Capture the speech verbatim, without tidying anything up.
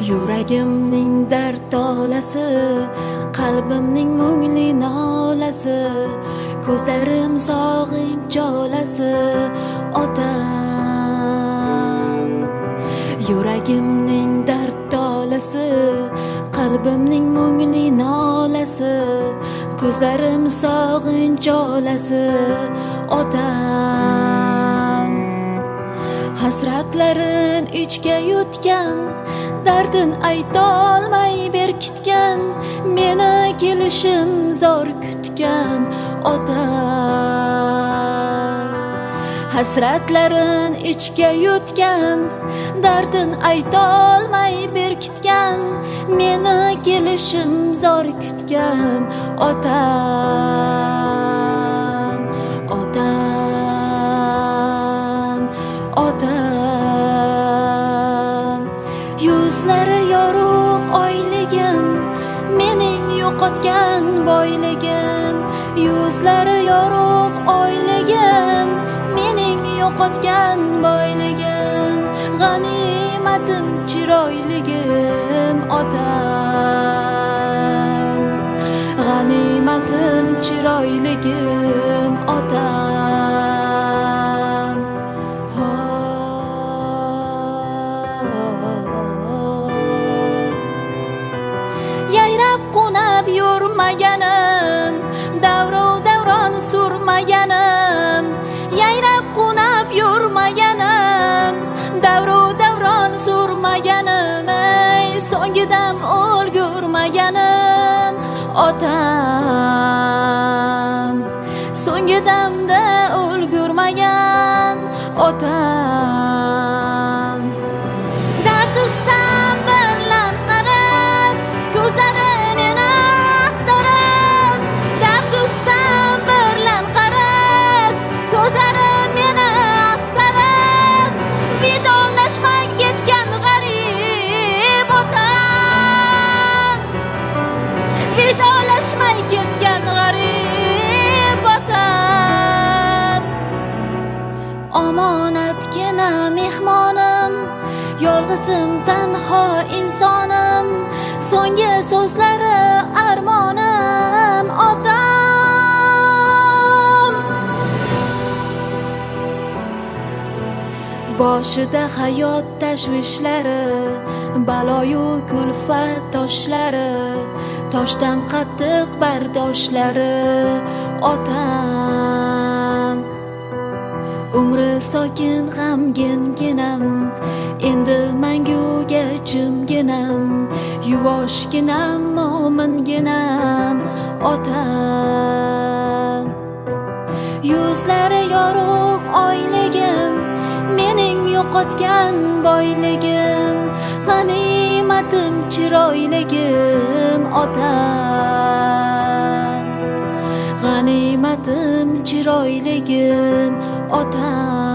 Yuragimning dard olasi, qalbimning mungli nolasi, ko'zlarim sog'inch jolasi otam. Yuragimning dard olasi, qalbimning mungli nolasi, ko'zlarim sog'inch jolasi otam. Hasratlarin ichga yutgan, dardin aytolmay berkitgan, meni kelishim zor kutgan otam. Hasratlarin ichga yutgan, dardin aytolmay berkitgan, meni kelishim zor kutgan otam. Otam, otam. Yuzlari yorug' oyligim, mening yo'qotgan boyligim. Yuzlari yorug' oyligim, mening yo'qotgan boyligim. G'animatim chiroyligim otam. G'animatim chiroyligim otam. Yayrab qo'nab yurmaganim, davro davron surmaganim. Yayrab qo'nab yurmaganim, davro davron surmaganim. Ey so'ngidam o'lgurmaganim otam. So'ngidamda o'lgurmagan otam. Dard ustam birlan qarab, ko'zlari meni axtarib. Dard ustam birlan qarab, ko'zlari meni axtarib. Vidolashmay ketgan g'arib otam. Vidolashmay ketgan g'arib otam. Omonatgina mehmonim, yolg'izim tanho insonim. So'nggi so'zlari armonim otam. Boshida hayot tashvishlari, baloyu kulfat toshlari, toshdan qattiq bardoshlari otam. Umri sokin g'amginginam, endi manguga jimginam. Yuvoshginam, mo'minginam otam. Yuzlari yorug' oyligim, mening yo'qotgan boyligim. G'animatim chiroyligim otam. G'animatim chiroyligim otam.